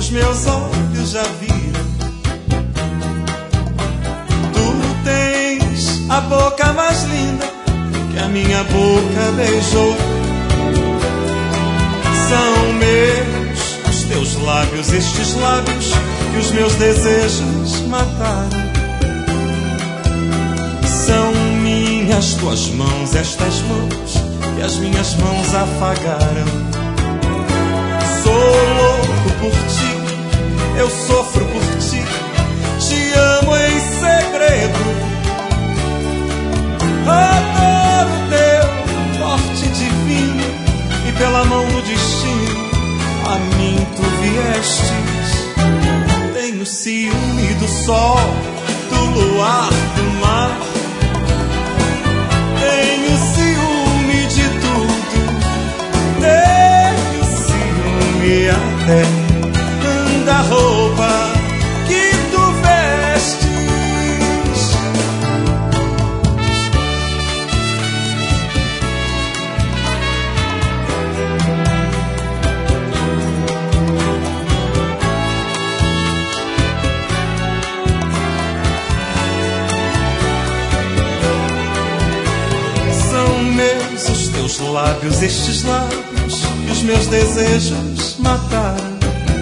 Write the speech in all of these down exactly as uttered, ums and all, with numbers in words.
os meus olhos já viram. Tu tens a boca mais linda que a minha boca beijou. São meus os teus lábios, estes lábios que os meus desejos mataram. São minhas tuas mãos, estas mãos que as minhas mãos afagaram. Sou louco por ti, eu sofro por ti, te amo em segredo. Adoro teu porte divino e pela mão do destino a mim tu viestes. Tenho ciúme do sol, do luar, do mar. Tenho ciúme de tudo. Tenho ciúme até da roupa que tu vestes. São meus os teus lábios, estes lábios que os meus desejos mataram.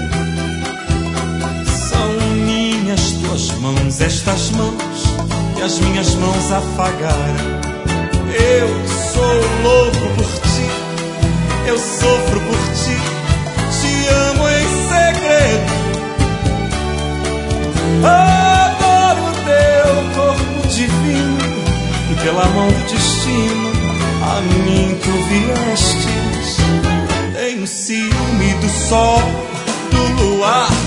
São minhas tuas mãos, estas mãos que as minhas mãos afagaram. Eu sou louco por ti, eu sofro por ti, te amo em segredo. Adoro teu corpo divino e pela mão do destino a mim tu viestes. Tenho ciúme do sol, do luar,